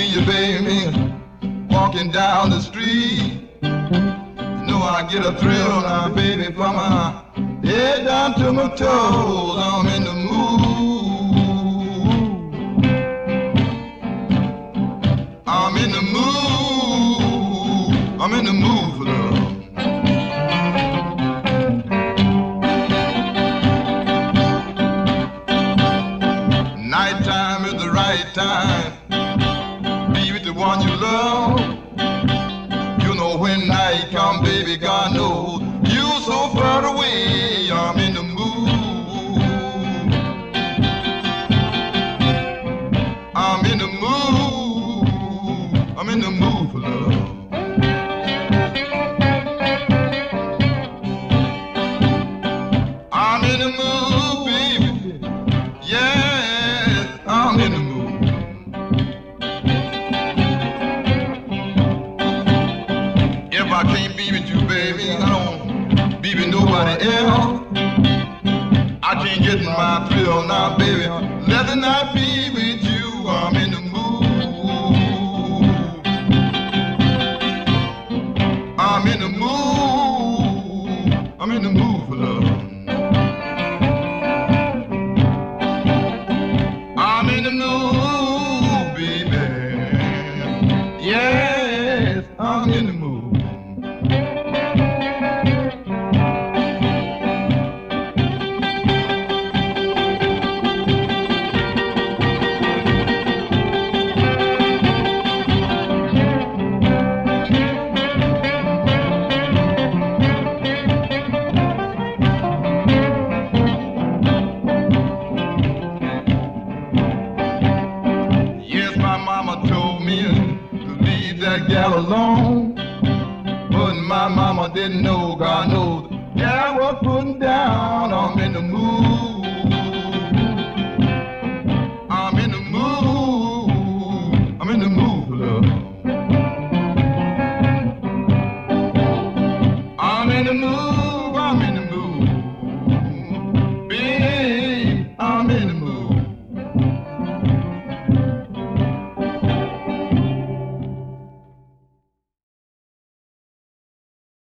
see you, baby, walking down the street. You know I get a thrill now, baby, from my head down to my toes. I'm in the mood. I'm in the mood. I'm in the mood for love. Nighttime is the right time. Be with the one you love. You know when night come, baby, God knows you so far away. I'm in the mood. I'm in the mood. I'm in the mood for love. I'm in the mood, baby. Yeah, I'm in the mood. If I can't be with you, baby, I don't be with nobody else. I can't get my thrill now, baby. Let the night be with you. I'm in the mood. I'm in the mood. I'm in the mood for love. I'm in the mood, baby. Yes, I'm in the mood. Yes, my mama told me to leave that gal alone. But my mama didn't know, God knows, the gal was putting down. I'm in the mood.